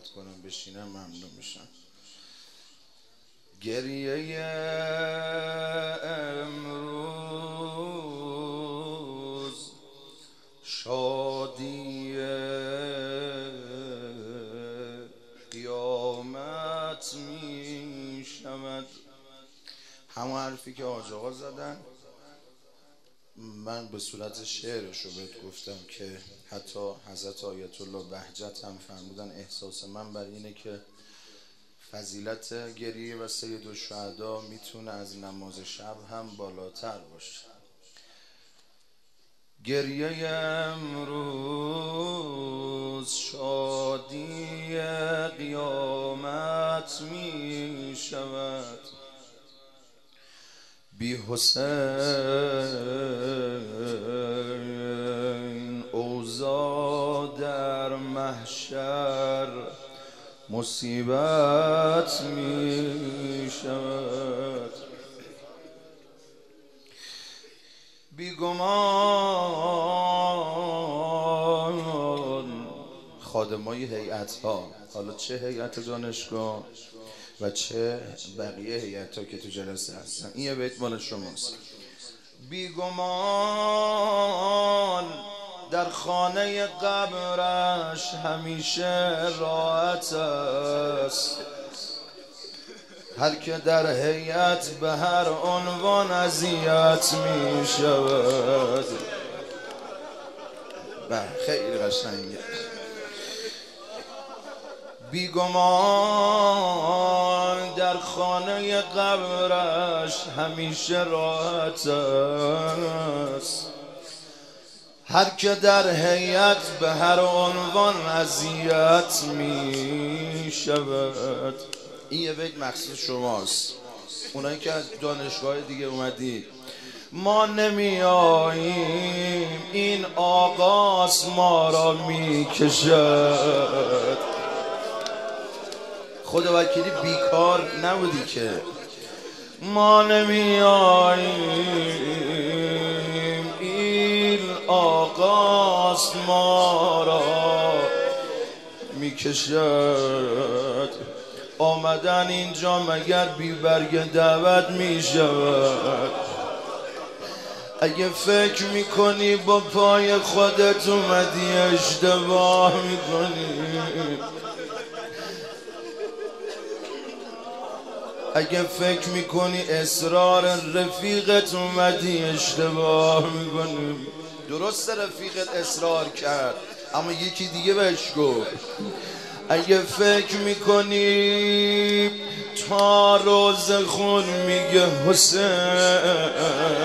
صحبت کنم بشینم ممنون میشم. گریه امروز شادی قیامت می شود. همون حرفی که حاج آقا زدن من به صورت شعرش رو بهت گفتم که حتی حضرت آیت الله بهجت هم فرمودن احساس من بر اینه که فضیلت گریه و سید الشهدا میتونه از نماز شب هم بالاتر باشه. گریه امروز شادی قیامت می شود. بی حسین اوضاع در محشر مصیبت می شود. بیگمان خادمای هیئت ها، حالا چه هیئت دانشگاه و چه بقیه هیئت ها که تو جلسه هستن، این یه بیت مال شماست. بیگمان در خانه قبرش همیشه راحت است، هر که در هیئت به هر عنوان اذیت می شود. خیلی قشنگه. بیگمان در خانه قبرش همیشه راحت است، هر که در هیئت به هر عنوان اذیت می شود. این یه بیت مخصوص شماست، اونایی که از دانشگاه دیگه اومدید. ما نمی آییم این آغاز ما را می کشد. خدا وکیلی بیکار نبودی که. ما نمی آییم این آغاز ما را می کشد. آمدن اینجا مگر بی برگ دعوت می شود. اگه فکر میکنی با پای خودت اومدی اشتباه میکنی. اگه فکر میکنی اصرار رفیقت اومدی اشتباه میکنی. درست رفیقت اصرار کرد اما یکی دیگه بهش گفت. اگه فکر میکنی تا روز خون میگه حسین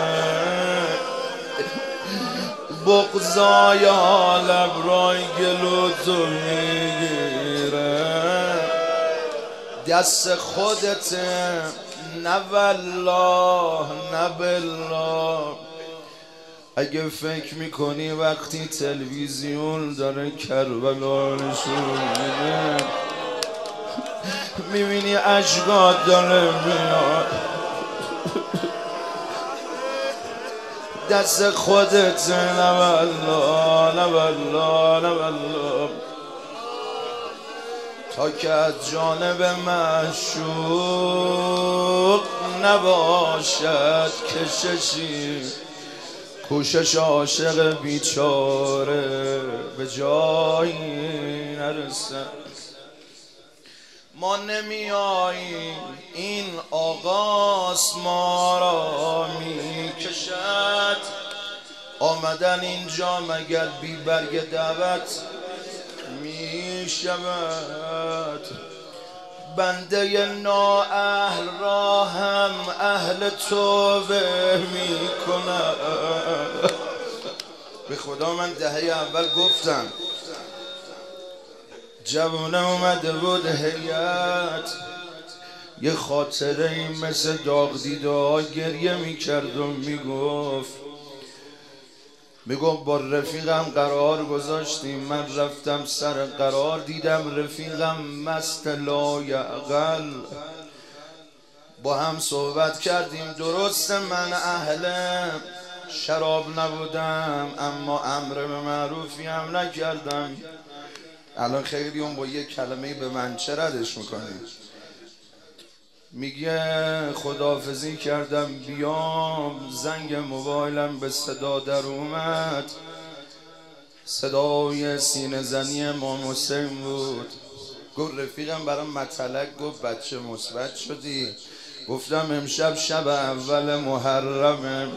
بغضای حالم رای گلو تو میگیره، دست خودته نه والله نه بالله. اگه فکر میکنی وقتی تلویزیون داره کربلا نشون میده میبینی اشکات داره میاد، دست خودت نه والله نه والله نه والله. تا که از جانب معشوق نباشد کششی، کوشش عاشق بیچاره به جایی نرسد. ما نمی آییم این آغاز ما را می کشد. آمدن اینجا مگر بی برگ دعوت می شود. بنده نااهل را هم اهل توبه می کند. به خدا من دهه اول گفتم جوانه اومده بود هیئت، یه خاطره این مثل داغ دیده ها گریه میکرد و میگفت با رفیقم قرار گذاشتیم، من رفتم سر قرار دیدم رفیقم مست لایعقل، با هم صحبت کردیم. درسته من اهل شراب نبودم اما امر به معروفی هم نکردم. الان خیلی اون با یک کلمه به من چه ردش میکنی؟ میگه خداحافظی کردم بیام، زنگ موبایلم به صدا در اومد، صدای سینه زنی امام حسین بود. گفت رفیقم برام مطلق، گفت بچه مثبت شدی؟ گفتم امشب شب اول محرمه.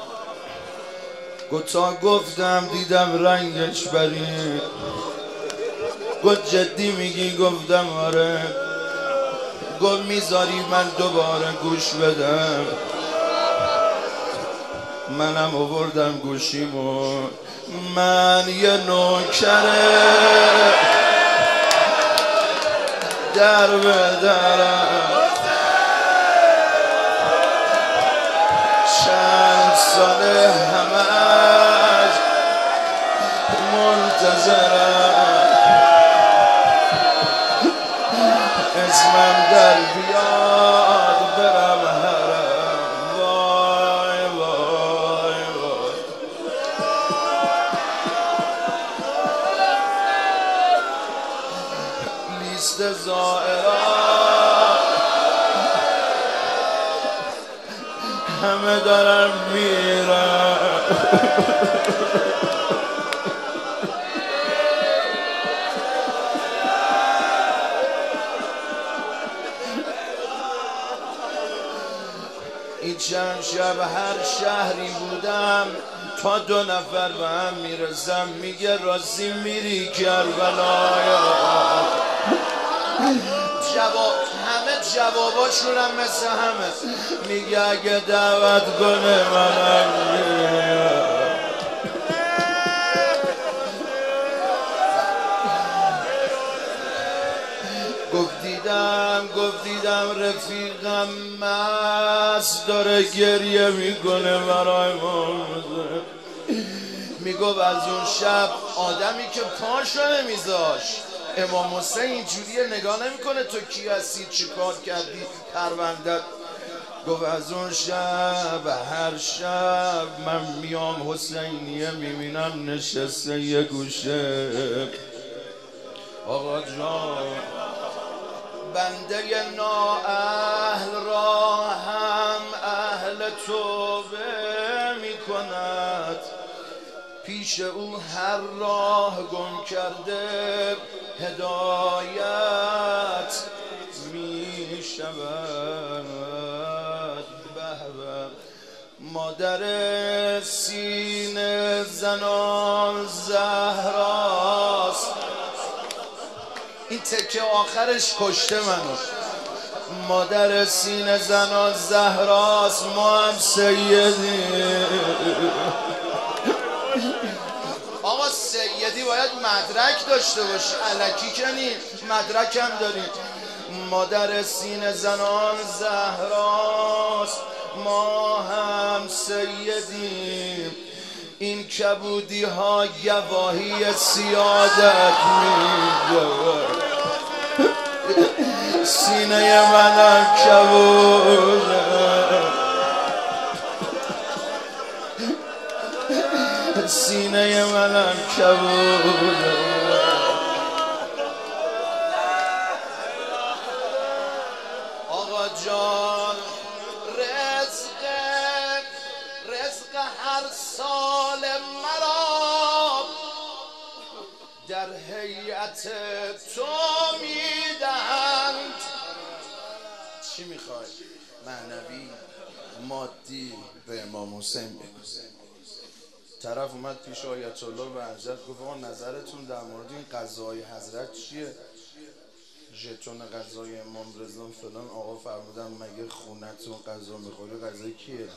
گفت تا گفتم دیدم رنگش برید. گفت جدی میگی؟ گفتم آره. گفت میذاری من دوباره گوش بدم؟ منم آوردم گوشیمو. من یه نوکره در به درم، چند ساله همش منتظرم اسمم در بیاد برم حرم. وای وای وای. لیست زائران همه دارم میرم. این چند شب هر شهری بودم، تا 2 نفر به هم میرسم میگه راستی میری کربلا؟ همه جواباشونم مثل همه، میگه اگه دعوت کنه منم میرم. گفت دیدم رفیقم مست داره گریه میکنه برای موزه. میگفت از اون شب آدمی که پاشو نمیذاش امام حسین اینجوریه، نگاه نمیکنه تو کی هستی چی کار کردی پروندت. گفت از اون شب هر شب من میام حسینیه میبینم نشسته یه گوشه. آقا جان بنده نااهل را هم اهل توبه میکند، پیش او هر راه گم کرده هدایت میشود. به مادر سینه زنان زهراست. این تکه آخرش کشته منو. مادر سینه زنان زهراست، ما هم سیدی. آقا سیدی باید مدرک داشته باشی، الکی کنی مدرک هم داریم. مادر سینه زنان زهراست، ما هم سیدیم. این کبودی ها گواهی سیادت میده. سینه منم کبوده، سینه منم کبوده. آقا جان رزق هر سال مرا در هیئت تو میدهند. چی میخوای؟ معنوی مادی به امام حسین بگو. طرف اومد پیش آیت الله بهجت گفت آقا نظرتون در مورد این غذای حضرت چیه؟ ژتون غذای امام رضا فلان. آقا فرمودن مگه خونتون غذا میخوری؟ غذای کیه؟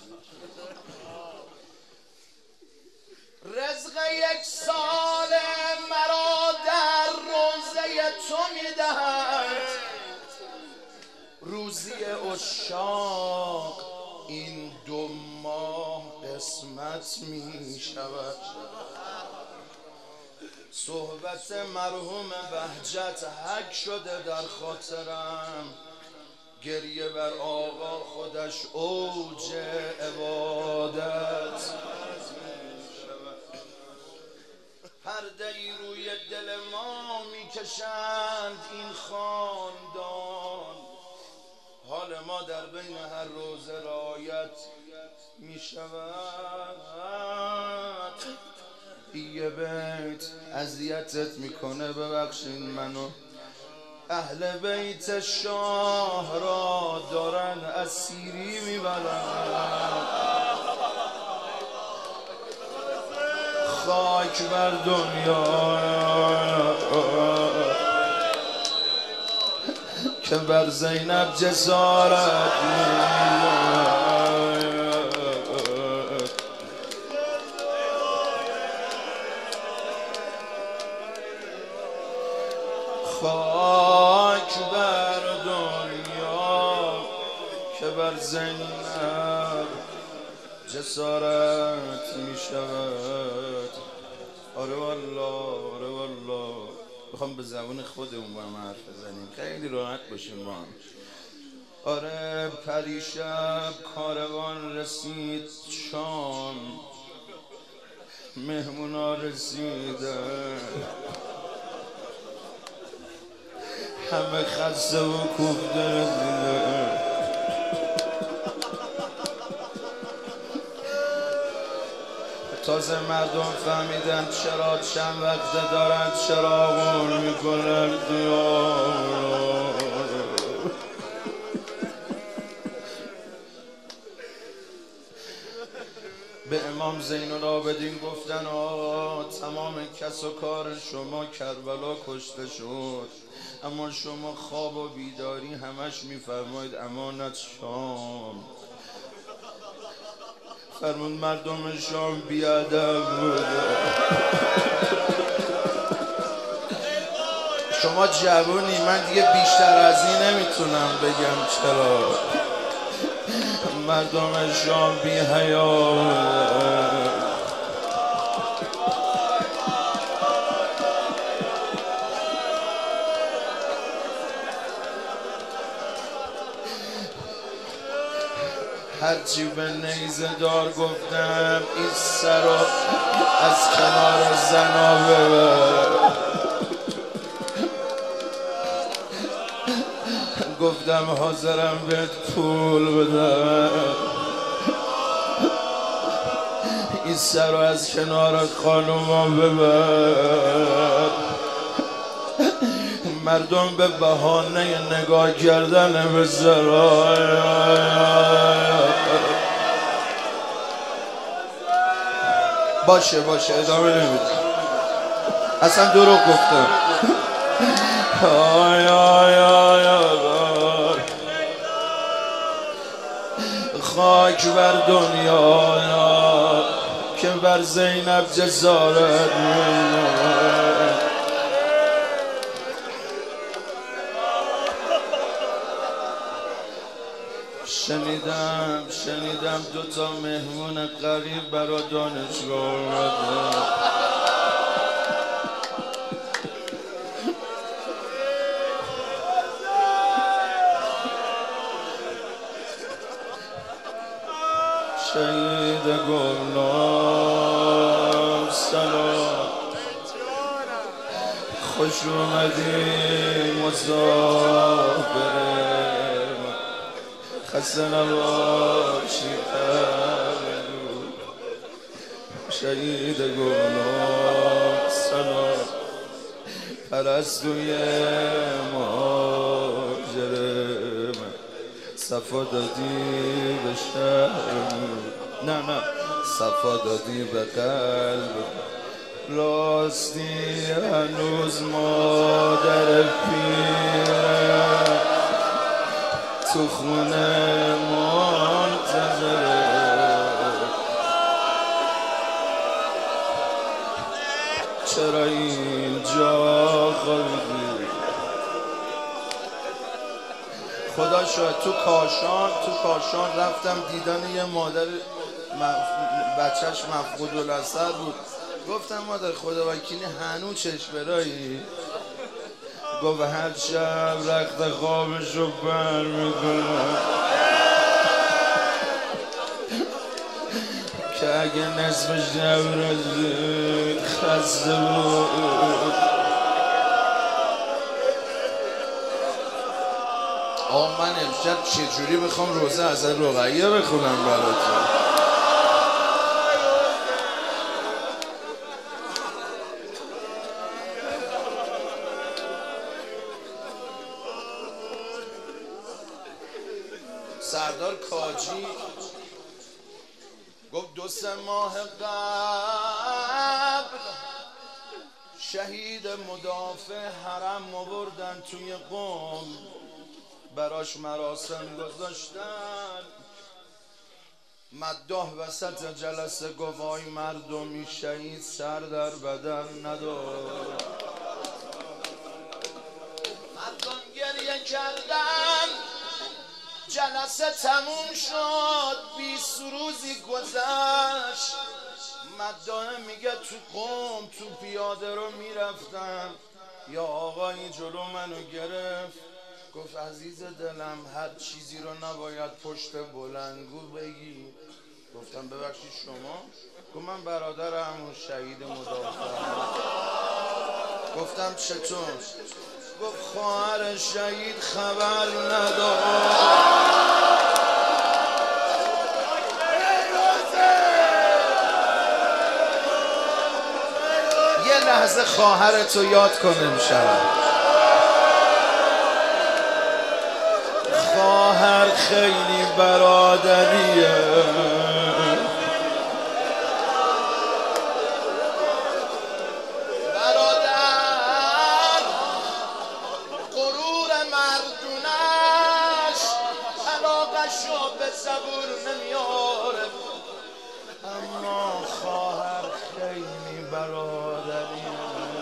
رزق 1 سال مرا در روزه تو میدهد، روزی عشاق این 2 ماه قسمت میشود. صحبت مرحوم بهجت حک شده در خاطرم، گریه بر آقا خودش اوج عبادت. پرده ای روی دل ما میکرد میکشند این خاندان، حال ما در بین هر روز رعایت میشود. یه بیت اذیتت میکنه ببخشین منو، اهل بیت شاه را دارن اسیری میبرن. خاک بر دنیا که بر زینب جسارت خاک بر دنیا که بر زینب جسارت می شود. آره والله، آره والله. میخوام به زبان خودمون با هم حرف بزنیم، خیلی راحت باشیم با هم. آره پریشب کاروان رسید شام، مهمونا رسیدن، همه خسته و کوفته رسیدن. تازه مردم فهمیدن چرا چند وقته دارن چراغون میکنن دیار. به امام زین العابدین گفتن تمام کس و کار شما کربلا کشته شد، اما شما خواب و بیداری همش میفرمایید امانت شام. فرمون مردم شام بیادب بود. شما جوونی، من دیگه بیشتر از این نمیتونم بگم چرا. مردم شام بی حیا، هرچی به نیزه دار گفتم این سر رو از کنار زنا ببر. گفتم حاضرم بهت پول بدم این سر رو از کنار خانوما ببر. مردم به بهانه نگاه کردن به زرای باشه ادامه نمیدم، اصلا دروغ گفتم. آی آی آی آی خاک بر دنیا که بر زینب جسارت می‌کند. شنیدم دوتا مهمون قریب برا دانشگاه اومده. شهید گمنام سلام، خوش اومدی مسافره، خسته نباشی تولد. شهید گمنام سلام، پرستوی مهاجر من، صفا دادی به شهر، نه صفا دادی به قلب. راستی هنوز مادر پیرم تو خونه منتظره، چرا اینجا خوابیدی؟ خدا شاید تو کاشان رفتم دیدن یه مادر بچهش مفقود الاثر بود. گفتم مادر خدا وکیلی هنوز چشمرایی؟ گفت هر شب رخت خوابشو بر میکنم که اگه نصف شب رسید خسته بود آقا من امشب چجوری بخوام روزه از رقیه بخونم براتون؟ سردار کاجی گفت 2-3 ماه قبل شهید مدافع حرم آوردن توی قم، براش مراسم گذاشتن. مداح وسط جلسه گفت آی مردمی شهید سر در بدن نداره. مردم گریه کردن، جلسه تموم شد، 20 روزی گذشت. مداح میگه تو قم تو پیاده رو میرفتم، یا آقایی جلو منو گرفت، گفت عزیز دلم هر چیزی رو نباید پشت بلندگو بگی. گفتم ببخشید شما؟ گفت من برادرم و شهید مدافعم. گفتم چطور؟ گفت خواهر شهید خبر نداره. یه لحظه خواهرتو یاد کن امشب. خواهر خیلی برادریه، برادر غرور مردونش علاقشو به زبور نمیاره، اما خواهر خیلی برادریه.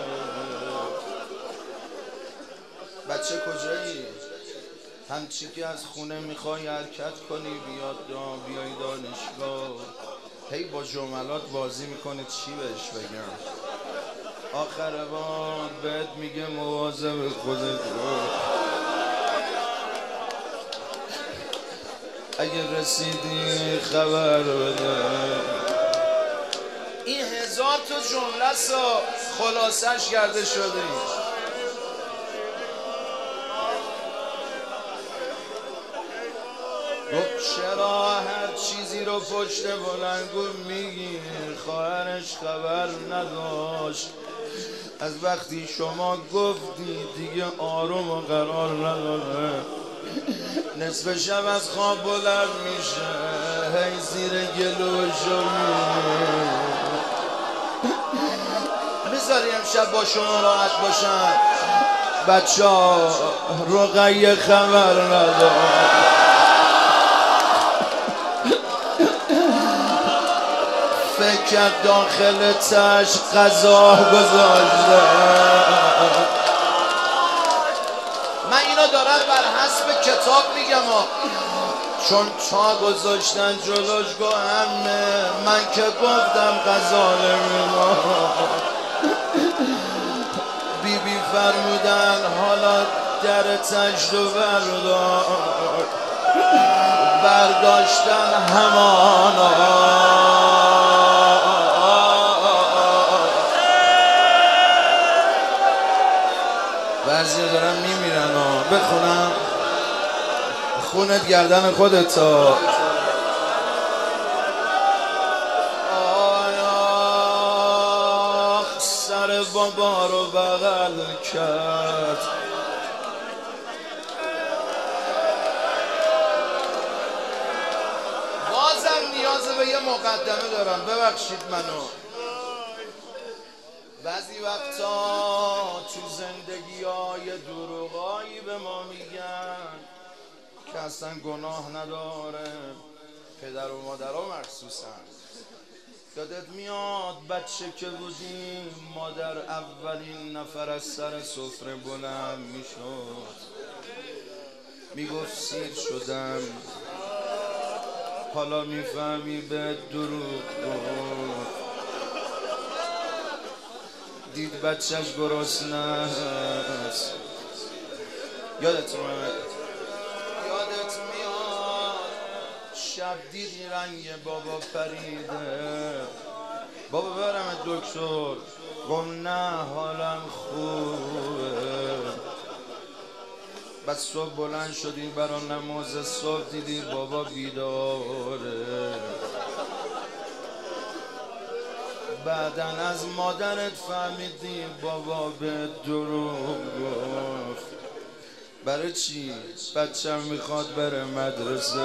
بچه کجایی؟ همچی که از خونه میخوای حرکت کنی بیای دانشگاه، هی با جملات بازی میکنه، چی بهش بگم؟ آخر بار بهت میگه مواظب خودت باش، اگه رسیدی خبر بده. این 1000 تا جمله سا خلاصش کرده شده. گفت چرا هر چیزی رو پشت بلندگو میگی؟ خواهرش خبر نداشت، از وقتی شما گفتی دیگه آروم و قرار نداره. نصف شب از خواب بلند میشه، هی زیر گلوشو بذاری امشب با شما راحت باشن. بچه ها رقیه خبر نداره، فکر داخل تش غذا گذاشته. من اینا دارم بر حسب کتاب میگم چون تا گذاشتن جلوش گو همه، من که گفتم غذا نمیدم. بی فرمودن حالا در تشت و برداشتن همانا. بعضی دارن میمیرن و بخونم خونت گردن خودتا. آیا سر بابا رو بغل کرد، بازم نیاز به یه مقدمه دارم، ببخشید منو. بعضی وقتا تو زندگی های دروغایی به ما میگن که اصلا گناه نداره، پدر و مادرها مخصوصا. یادت میاد بچه که بودیم مادر اولین نفر از سر سفره بلند میشد، میگفت سیر شدم، حالا میفهمی به دروغ بود. دید بچهش گرسنه است. یادت میاد شب دیدی رنگ بابا پریده، بابا برم دکتر، گم نه حالم خوبه. بعد صبح بلند شدی برا نماز صبح دیدی بابا بیداره، بعدن از مادرت فهمیدی بابا به دروغ گفت. برای چی؟ بچم میخواد بره مدرسه.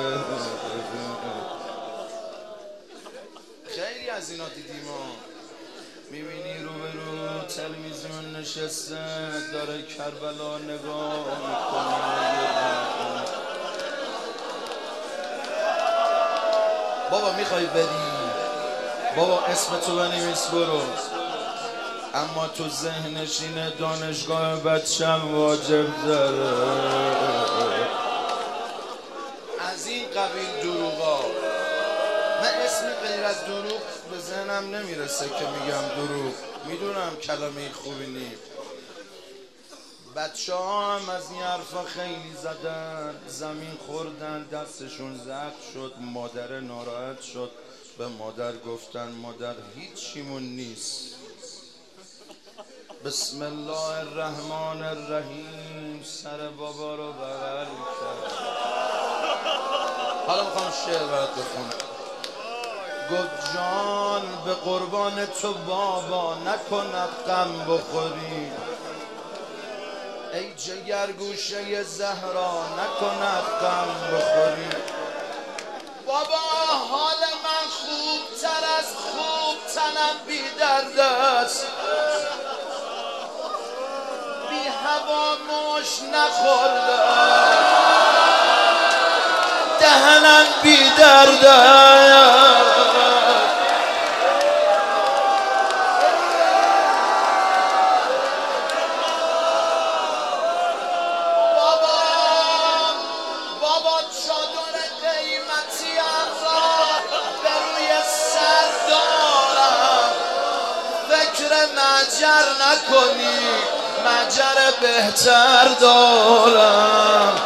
خیلی از اینا دیدیم ها. میبینی روبرو تلویزیون نشسته داره کربلا نگاه میکنه. بابا میخوای بری؟ بابا اسم تو بنویس برو. اما تو ذهنش اینه دانشگاه بچم واجب داره. از این قبیل دروغا. من اسمی غیر از دروغ به ذهنم نمیرسه که میگم دروغ. میدونم کلمه خوبی نیست. بچه ها هم از این حرفا خیلی زدن، زمین خوردن، دستشون زخم شد، مادر ناراحت شد، به مادر گفتن مادر هیچیمون نیست. بسم الله الرحمن الرحیم سر بابا رو بغل کرد. حالا میخوام شعر برات بخونم. گفت جان به قربان تو بابا نکند غم بخوری، ای جگر گوشه زهرا نکند غم بخوری. بابا حال من خوبتر از خوب تنم بی درد است، بی هوا مش نخورده دهنم بی درد است. بابا چادر قیمتی را به روی سر دارم، فکر مجر نکنی مجر بهتر دارم.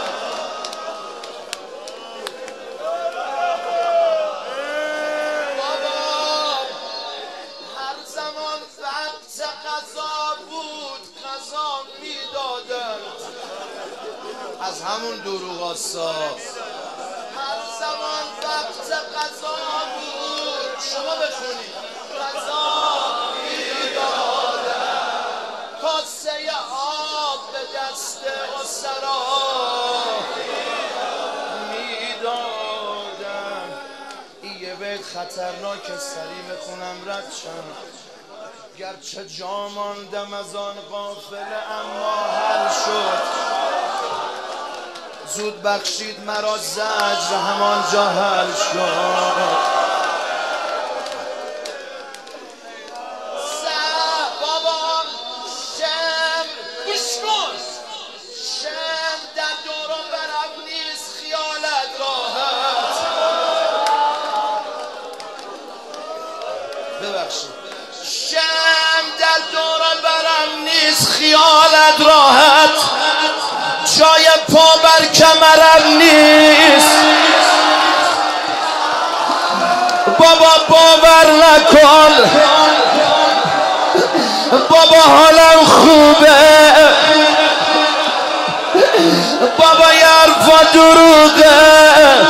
بابا هر زمان وقت غذا بود غذا میدادند، از همون دروغ هستا. هر زمان وقت غذا بود شما بخونید غذا میدادن، کاسه آب به دست اسرا میدادن. این یه بیت خطرناک سریع بخونم رد شم. گرچه جا ماندم از آن قافله اما حل شد، زود بخشید مرا زجر همانجا حل شد. بابا شم گوش کن، شم در دور و برم نیست خیالت راحت. ببخشید شم در دور و برم نیست خیالت راحت، جای پا بر کمرم نیست. بابا باور نکن بابا حالم خوبه، بابا یه حرفا دروغه.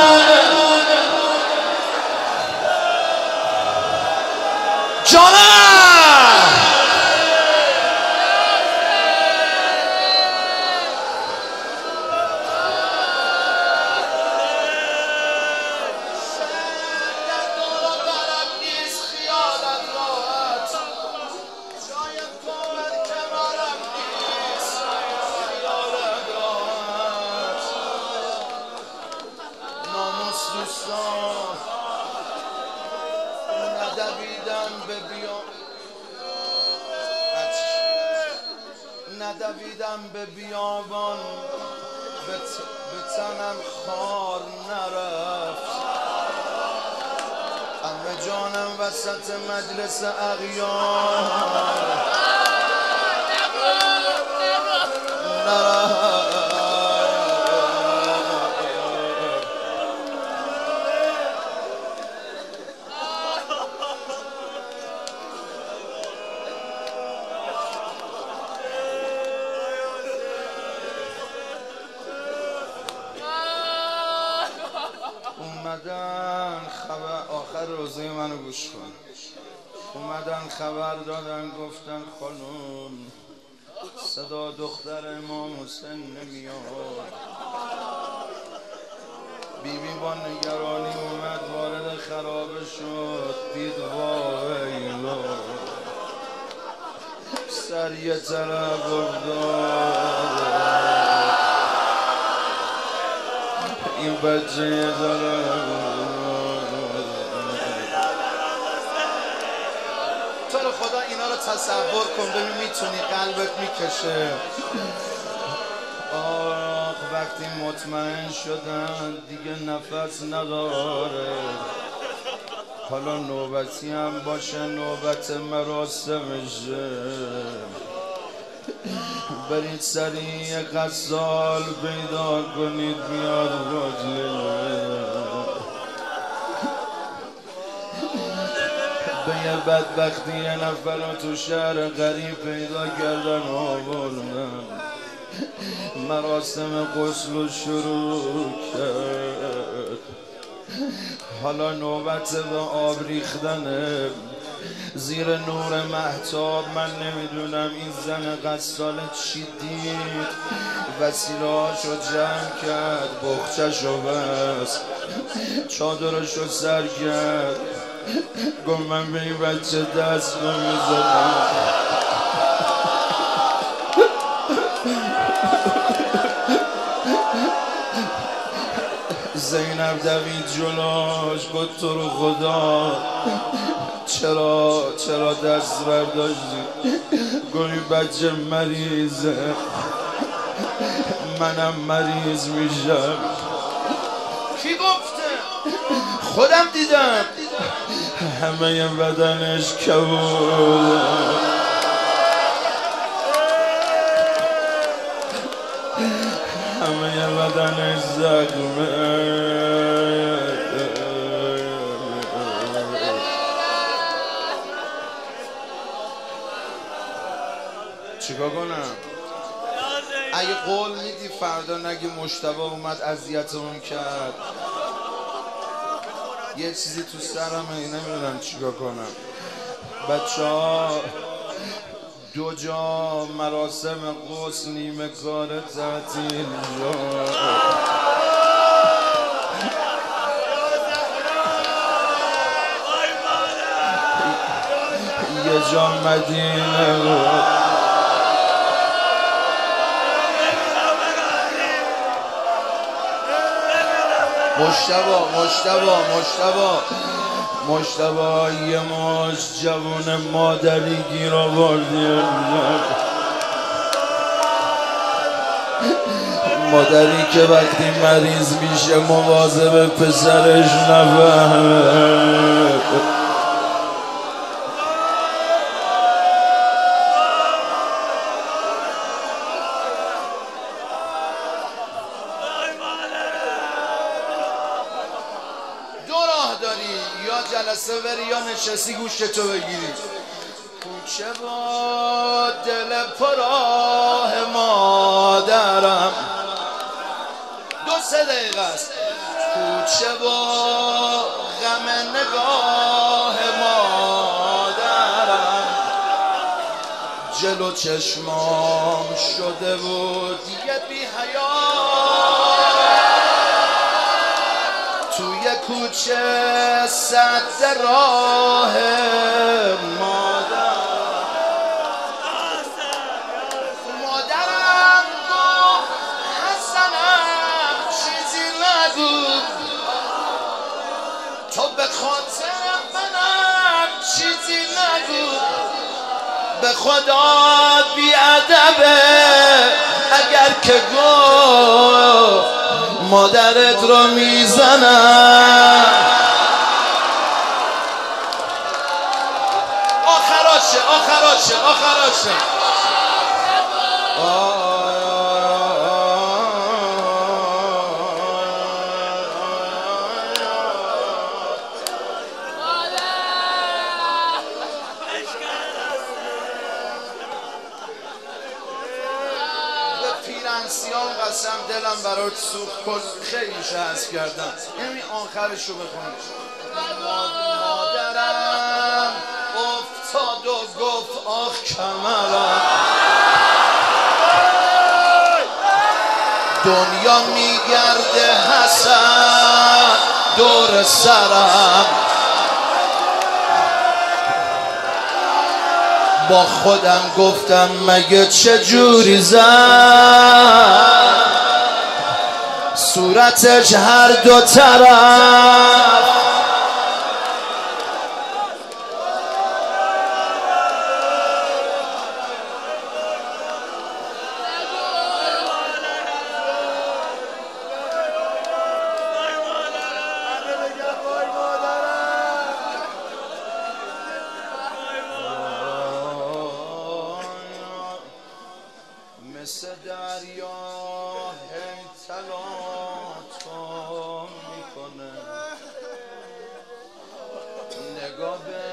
جانم ندویدم به بیابان، به تنم خار نرفت، همه جانم وسط مجلس اغیار نرفت. روزه منو گوش کن. اومدن خبر دادن گفتن خانوم صدا دختر امام حسین نمیاد. بیبی با نگرانی اومد وارد خرابه شد، دید وایلا سر یه طرف افتاد، این بچه یه طرف. تو رو خدا اینا رو تصور کن ببین میتونی، قلبت میکشه. آخ وقتی مطمئن شدن دیگه نفس نداره، حالا نوبتی هم باشه نوبت مراسمشه، برید سریع غسال پیدا کنید بیاد باجه. به یه بدبختی یه نفر رو تو شهر غریب پیدا کردن آوردن، مراسم غسل رو شروع کرد. حالا نوبت به آب ریختنه زیر نور مهتاب. من نمیدونم این زن غسال چی دید، وسیله‌هاشو جمع کرد، بخچه‌شو بست، چادرشو سر کرد، گفت من به این بچه دست نمیزنم. زینب دوید جلوش گفت تو رو خدا چرا دست برداشتی؟ گفت این بچه مریضه، منم مریض میشم. کی گفته؟ خودم دیدم، همه بدنش کبوده، همه بدنش زخمه. چیکار کنم؟ اگه قول میدی فردا نگی مجتبی اومد اذیتمون کرد، یه چیزی تو سرمه نمیدونم چیکار کنم. بچه‌ها دو جا مراسم غسل نیمه کار تعطیل شد، یه جا مدینه بود. مجتبی یه ماش جوون مادری گیر آوردی، مادری که وقتی مریض میشه مواظب پسرش نفهمه. یا جلسه بری یا نشستی گوشتو بگیری. کوچه با دل پراه مادرم، 2-3 دقیقه است. کوچه با غم نگاه مادرم، جلو چشمام شده بود یه بی حیا، توی کوچه سد راه مادرم گفت حسنم چیزی نگو، تو به خاطر منم چیزی نگو، به خدا بیادبه اگر که گفت مادرت رو میزنم. آخراشه پیرنسیان قسم دلم برات سوخت، خیلی حذف کردم. همین آخرشو بخونم. کمرم، دنیا میگرده حسن دور سرم، با خودم گفتم مگه چجوری زد صورتش هر دو طرف، مثل دریا هی تلاطم میکنه، نگاه به